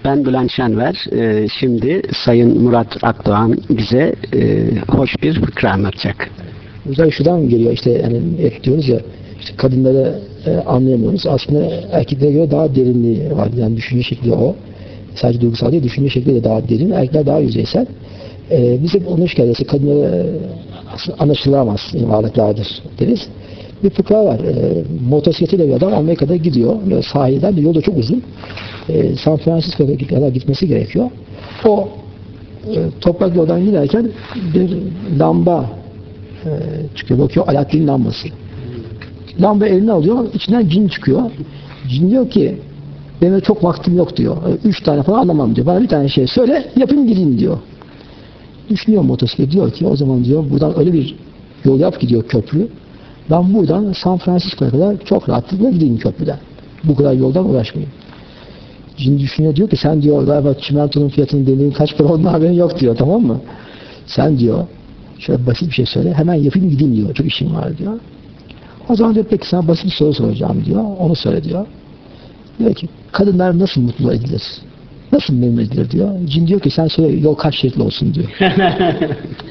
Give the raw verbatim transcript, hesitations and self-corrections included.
Ben Bülent Şenver. Ee, şimdi Sayın Murat Akdoğan bize e, hoş bir fıkra anlatacak. Güzel şuradan geliyor işte, yani hep diyoruz ya, işte kadınları e, anlayamıyoruz. Aslında erkeklere göre daha derinliği var. Yani düşünce şekli o. Sadece duygusal değil, düşünce şekli de daha derin. Erkekler daha yüzeysel. E, biz hep onu şikayet ediyoruz. Kadınları e, anlaşılamaz varlıklardır deriz. Bir fıkra var. E, motosikletiyle bir adam Amerika'da gidiyor. Böyle sahilden de yolda çok uzun. E, San Francisco'ya kadar gitmesi gerekiyor. O e, toprak yoldan giderken bir lamba e, çıkıyor. Bakıyor, Alaaddin lambası. Lamba eline alıyor. İçinden cin çıkıyor. Cin diyor ki, benim çok vaktim yok diyor. Üç tane falan anlamam diyor. Bana bir tane şey söyle, yapayım gideyim diyor. Düşünüyor motosiklet, diyor ki o zaman diyor buradan öyle bir yol yap gidiyor, köprü. Ben buradan San Francisco'ya kadar çok rahatlıkla gideyim köprüden. Bu kadar yoldan uğraşmayayım. Cin düşünüyor, diyor ki sen diyor galiba çimentonun fiyatının dediğin kaç para olduğunu haberin yok diyor, tamam mı? Sen diyor şöyle basit bir şey söyle, hemen yapayım gideyim diyor. Çok işim var diyor. O zaman diyor peki sana basit bir soru soracağım diyor. Onu söyle diyor. Diyor ki kadınlar nasıl mutlu edilir? Nasıl memnun edilir diyor. Cin diyor ki sen söyle, yol kaç şeritli olsun diyor.